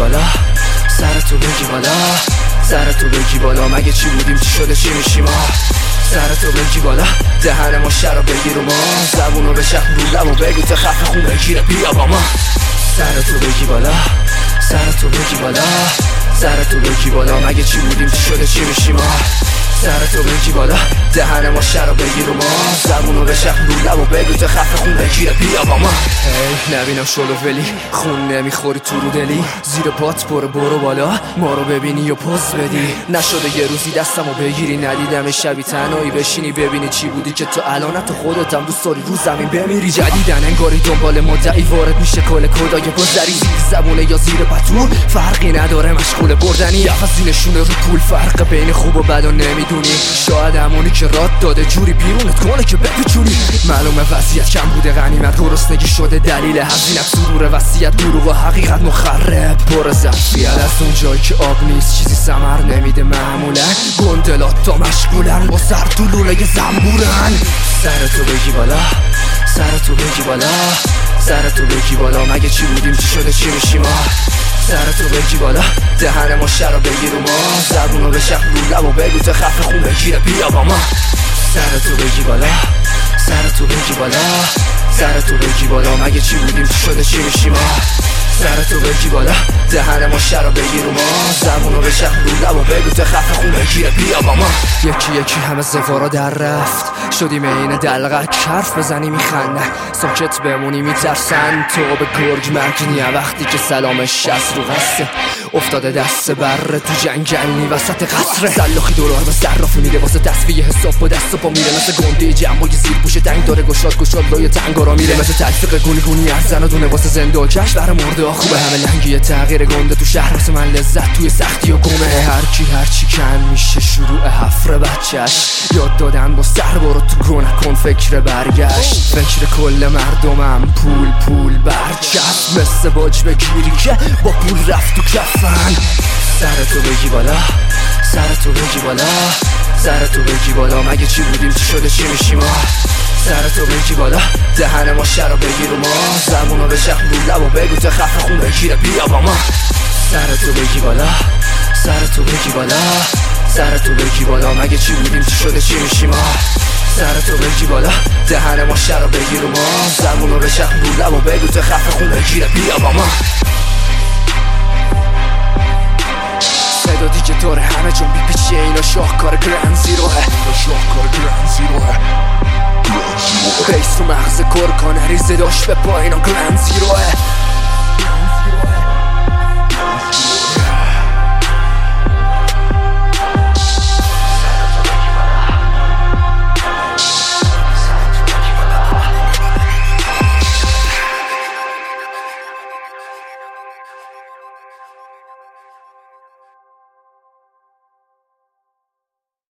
بالا، سرتو بگی بالا، سرتو بگی بالا. مگه چی بودیم چی شده چی میشیم ما؟ سرتو بگی بالا، دهن ما شراب بگیر و ما زبونو بشک رو لب و بگو تا خفه خون بگیره بیا با ما. سرتو بگی بالا، سرتو بگی بالا، سرتو بگی بالا. مگه چی بودیم چی شده چی میشیم ما؟ سرتو بگی بالا، دهن ما شراب بگیر و ما زبونو بشک رو لب و بگو تا خفه خون بگیره بیا با ما. نبینم شلو ولی خون نمیخوری تو رو دلی، زیر پات برو بالا ما رو ببینی و پوز بدی. نشده یه روزی دستمو بگیری ندیدم شبی تنهایی بشینی ببینی چی بودی که تو الان تو خودتم دوست داری رو زمین بمیری. جدیدن انگاری دنبال مدعی وارد میشه کل کدای گذری، زیر زبونه یا زیر پتو فرقی نداره مشغول بردنی. عوضی نشونه رو پول فرق بین خوب و بد و نمیدونی. شاید همونی که رات داده جوری بیرونت کنه که بپیچونی. معلومه وضعیت کم بوده غنیمت گرسنگی شده دلیل هزینت سرور وصیت دروغ و حقیقت مخرب پر ظرفیت. از اون جایی که آب نیست چیزی ثمر نمیده معمولا، گندلات تا مشغولن با سر تو لوله زنبورن. سرتو بگی بالا، سرتو بگی بالا، سرتو بگی بالا. مگه چی بودیم چی شده چی میشیم ما؟ سرتو بگی بالا، دهن ما شراب بگیر و ما زبونو بشک رو لب و بگو تا خفه خون بگیره بیا با ما. سرتو بگی بالا، سرتو بگی بالا، سرتو بگی بالا. مگه چی بودیم چی شده چی میشیم ما؟ سرتو بگی بالا، دهن ما شراب بگیر و ما زبونو بشک رو لب و بگو تا خفه خون بگیره بیا با ما. یکی یکی همه زفارا در رفت شدیم این دلغک، حرف بزنی میخندن ساکت بمونی میترسن. تو به گرگ مرگنیه وقتی که سلامش از رو قصه افتاده دست بره تو جنگلی وسط قصره. سلاخی دلار به صرافی میده واسه تصفیه حساب با دست و پا میره، مثل گنده جنبای زیر پوش تنگ داره گشاد لای تنگارا میره، مثل تلفیق گونی ارزن و دونه واسه زنده و کش بر مرده خوبه. همه لنگی تغییر گنده تو شهر واسه من لذت توی سختی و گمه. هرچی کن میشه شروع حفر بچهش، یاد دادن با سر برو تو گو نکن فکر برگشت. فکر کل مردمم پول برچسب، مثل باج بگیری که با پول رفت تو کفن. سرتو بگی بالا، سرتو بگی بالا، سرتو بگی بالا. مگه چی بودیم چی شده چی میشیم ما؟ سرتو بگی بالا، دهن ما شراب بگیر و ما زبونو بشک رو لب و بگو تا خفه خون بگیره بیا با ما. سرتو بگی بالا، سرتو بگی بالا، سرتو بگی بالا. مگه چی بودیم چی شده چی میشیم ما؟ سرتو بگی بالا، دهن ما شراب بگیر و ما زبونو بشک رو لب و بگو تا خفه خون بگیره بیا با ما. صدا دیگه داره همه جون بیپیچه اینا شاهکار گرند زیروه، شاهکار گرند زیروه. بیس و مغز کرکانه ریزه داشت به پایینا گرند زیروه.